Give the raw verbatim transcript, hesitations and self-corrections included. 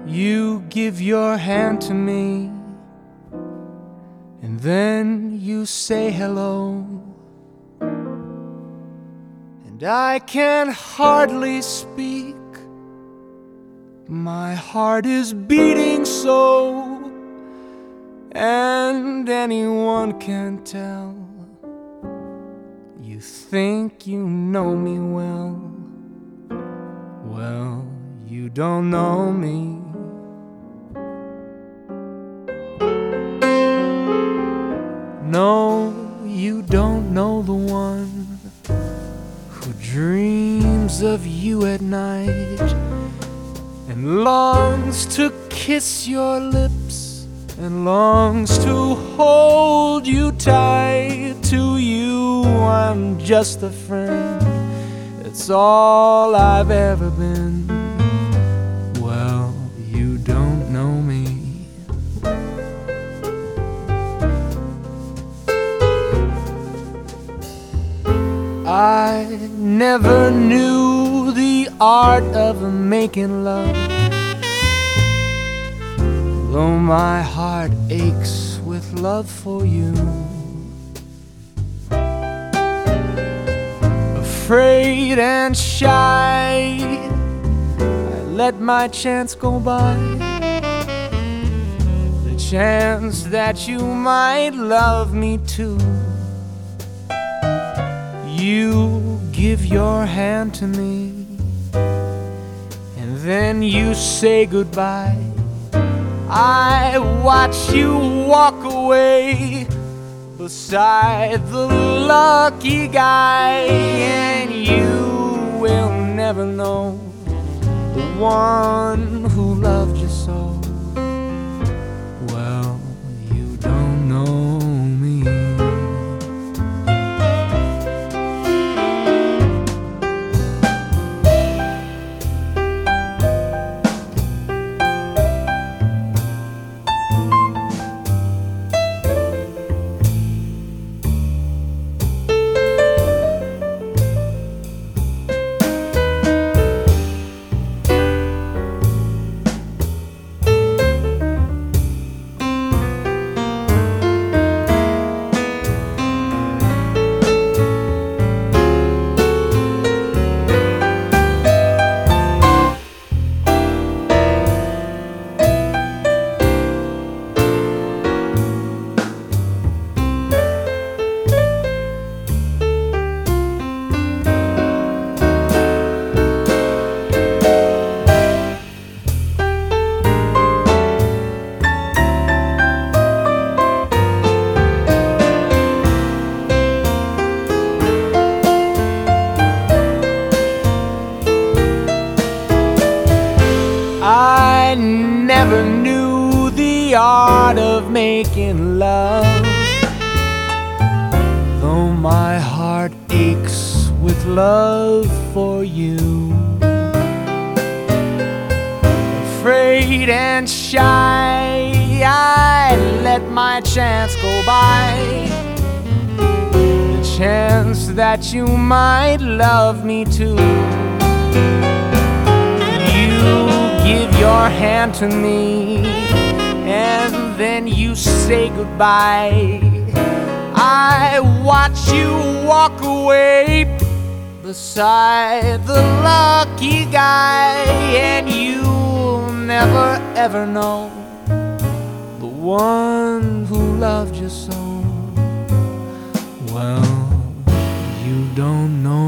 You give your hand to me, and then you say hello, and I can hardly speak. My heart is beating so, and anyone can tell. You think you know me well. Well, you don't know me. No, you don't know the one who dreams of you at night and longs to kiss your lips and longs to hold you tight. To you, I'm just a friend. It's all I've ever been. Well, you don't know me. I never knew the art of making love, though my heart aches with love for you. Afraid and shy, I let my chance go by, the chance that you might love me too. You give your hand to me, and then you say goodbye. I watch you walk away beside the lucky guy, and you will never know the one who loved you so. Well, you don't know me. I never knew the art of making love, though my heart aches with love for you. Afraid and shy, I let my chance go by, the chance that you might love me too. Give your hand to me, and then you say goodbye. I watch you walk away beside the lucky guy, and you'll never ever know the one who loved you so. Well, you don't know